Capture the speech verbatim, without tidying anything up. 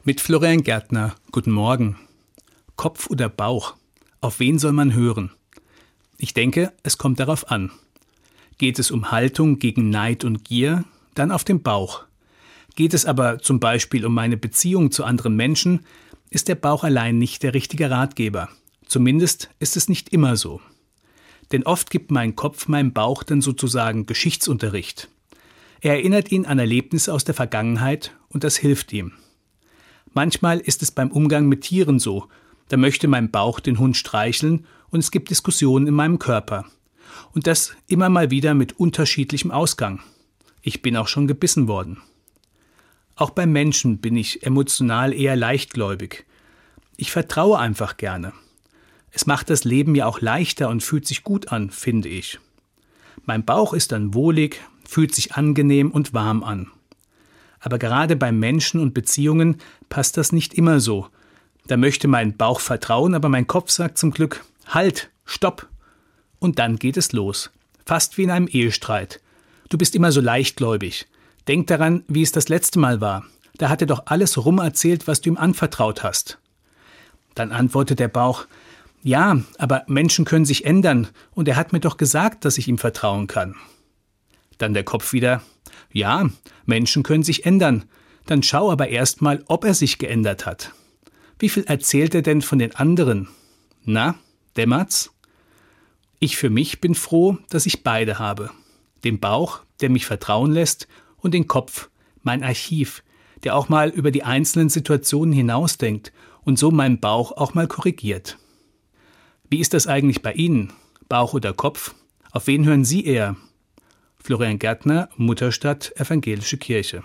Mit Florian Gärtner. Guten Morgen. Kopf oder Bauch? Auf wen soll man hören? Ich denke, es kommt darauf an. Geht es um Haltung gegen Neid und Gier, dann auf den Bauch. Geht es aber zum Beispiel um meine Beziehung zu anderen Menschen, ist der Bauch allein nicht der richtige Ratgeber. Zumindest ist es nicht immer so. Denn oft gibt mein Kopf meinem Bauch dann sozusagen Geschichtsunterricht. Er erinnert ihn an Erlebnisse aus der Vergangenheit und das hilft ihm. Manchmal ist es beim Umgang mit Tieren so. Da möchte mein Bauch den Hund streicheln und es gibt Diskussionen in meinem Körper. Und das immer mal wieder mit unterschiedlichem Ausgang. Ich bin auch schon gebissen worden. Auch beim Menschen bin ich emotional eher leichtgläubig. Ich vertraue einfach gerne. Es macht das Leben ja auch leichter und fühlt sich gut an, finde ich. Mein Bauch ist dann wohlig, fühlt sich angenehm und warm an. Aber gerade bei Menschen und Beziehungen passt das nicht immer so. Da möchte mein Bauch vertrauen, aber mein Kopf sagt zum Glück, halt, stopp. Und dann geht es los. Fast wie in einem Ehestreit. Du bist immer so leichtgläubig. Denk daran, wie es das letzte Mal war. Da hat er doch alles rumerzählt, was du ihm anvertraut hast. Dann antwortet der Bauch, ja, aber Menschen können sich ändern und er hat mir doch gesagt, dass ich ihm vertrauen kann. Dann der Kopf wieder, ja, Menschen können sich ändern. Dann schau aber erst mal, ob er sich geändert hat. Wie viel erzählt er denn von den anderen? Na, dämmert's? Ich für mich bin froh, dass ich beide habe. Den Bauch, der mich vertrauen lässt, und den Kopf, mein Archiv, der auch mal über die einzelnen Situationen hinausdenkt und so meinen Bauch auch mal korrigiert. Wie ist das eigentlich bei Ihnen? Bauch oder Kopf? Auf wen hören Sie eher? Florian Gärtner, Mutterstadt, Evangelische Kirche.